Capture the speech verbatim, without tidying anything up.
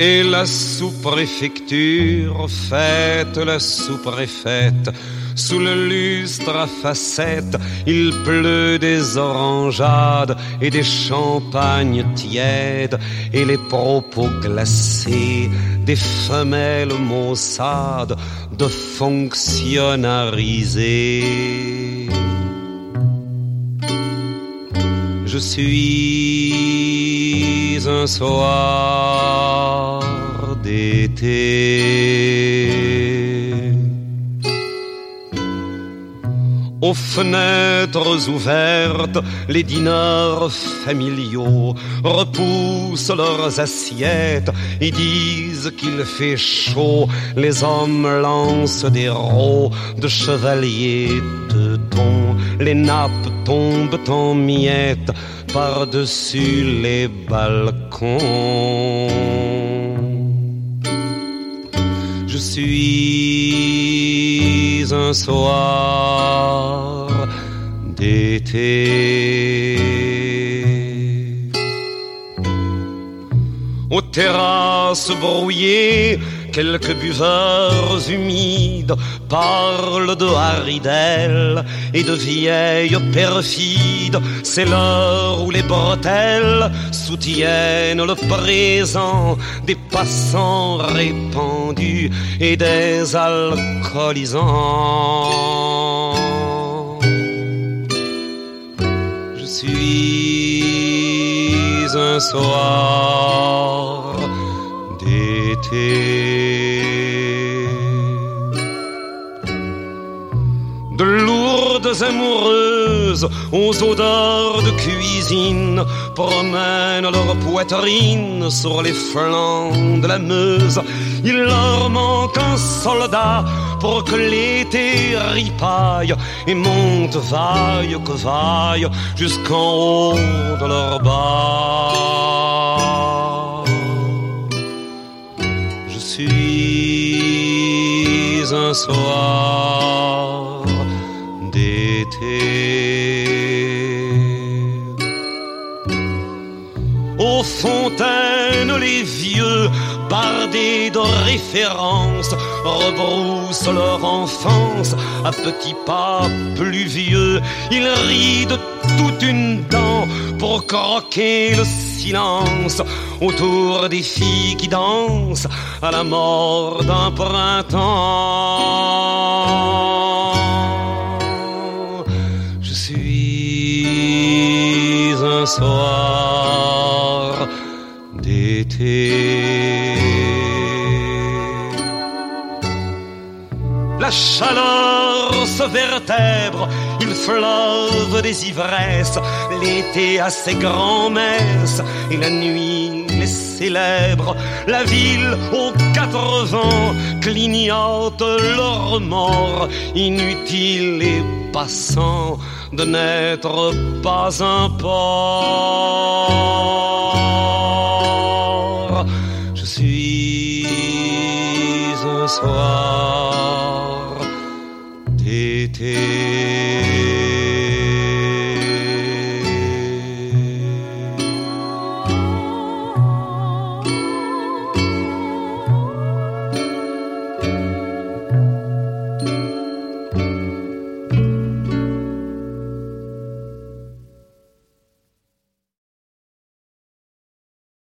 Et la sous-préfecture fête la sous-préfète. Sous le lustre à facettes, il pleut des orangeades et des champagnes tièdes et les propos glacés des femelles maussades de fonctionnariser. Je suis un soir d'été. Aux fenêtres ouvertes, les dîners familiaux repoussent leurs assiettes et disent qu'il fait chaud. Les hommes lancent des rots de chevaliers teutons. Les nappes tombent en miettes par-dessus les balcons. Je suis un soir d'été. Aux terrasses brouillées, quelques buveurs humides parlent de haridelles et de vieilles perfides. C'est l'heure où les bretelles soutiennent le présent des passants répandus et des alcoolisants. Je suis un soir d'été. De lourdes amoureuses aux odeurs de cuisine promènent leur poitrine sur les flancs de la Meuse. Il leur manque un soldat pour que l'été ripaille et monte vaille que vaille jusqu'en haut de leur bas. Je suis un soir d'été. Aux fontaines, les vieux, bardés de références, rebroussent leur enfance à petits pas pluvieux. Ils rient de toute une dent pour croquer le silence autour des filles qui dansent à la mort d'un printemps. Je suis un soir d'été. La chaleur se vertèbre, il fleuve des ivresses, l'été a ses grands-messes et la nuit les célèbre. La ville aux quatre vents clignote le remords, inutile et passant de n'être pas un port. Je suis un soir d'été.